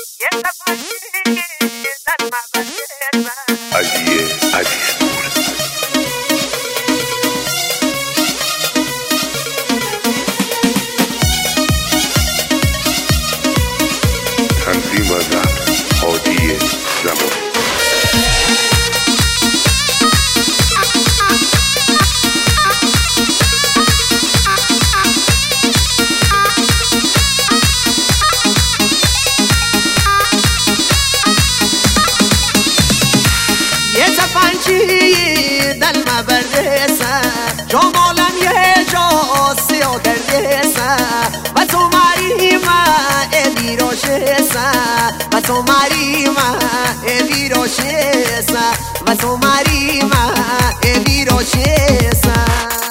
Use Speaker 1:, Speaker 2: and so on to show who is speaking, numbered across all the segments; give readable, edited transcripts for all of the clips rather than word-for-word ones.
Speaker 1: دل ما بردسه جمالم یه جا سیاه کردسه و تو ماری ما ویراشسه و تو ماری ما ویراشسه و تو ماری ما ویراشسه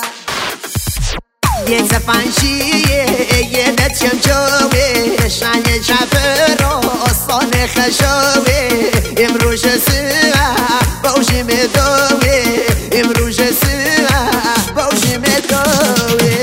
Speaker 1: یه زفنشیه یه نتیم جوه شنگ شفر راستان خشوه امروز سوه باشی مدوه امروز سوه باشی مدوه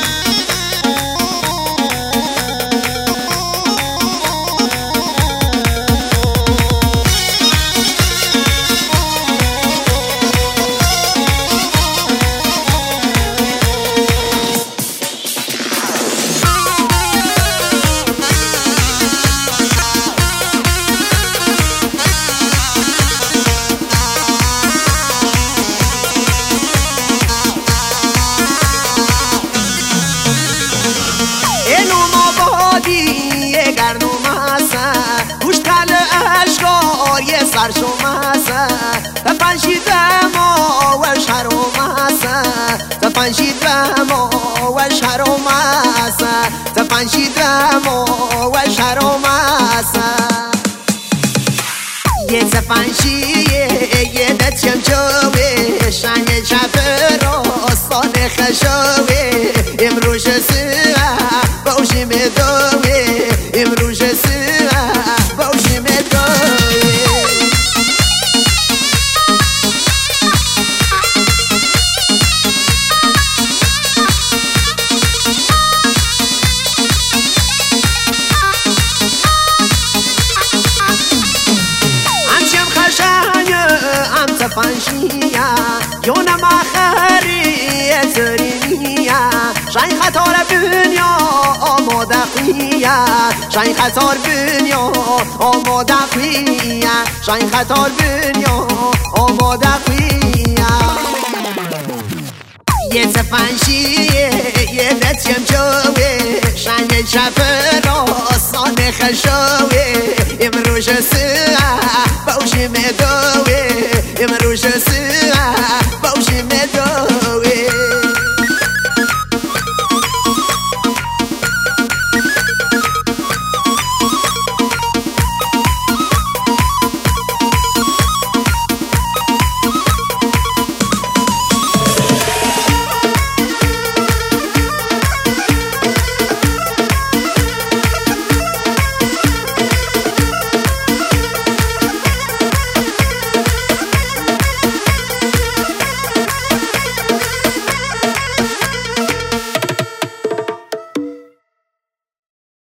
Speaker 1: سرشوماسه تفنشید ما و شروماسه تفنشید ما و شروماسه تفنشید ما و شروماسه یه تفنشیه یه نتیم جوه شنگ شفر راستان خشوه امروز سوه باشی مدوه امروز سوه باشی مدوه فنشیا یون مخری سرینیا شاین خطار دنیا آماده قویا شاین خطار دنیا آماده قویا شاین خطار دنیا آماده قویا یه تفنشیه یه نتیم جوه شنگ شفر راستان خشوه امروز سوه باشی مدوه امروز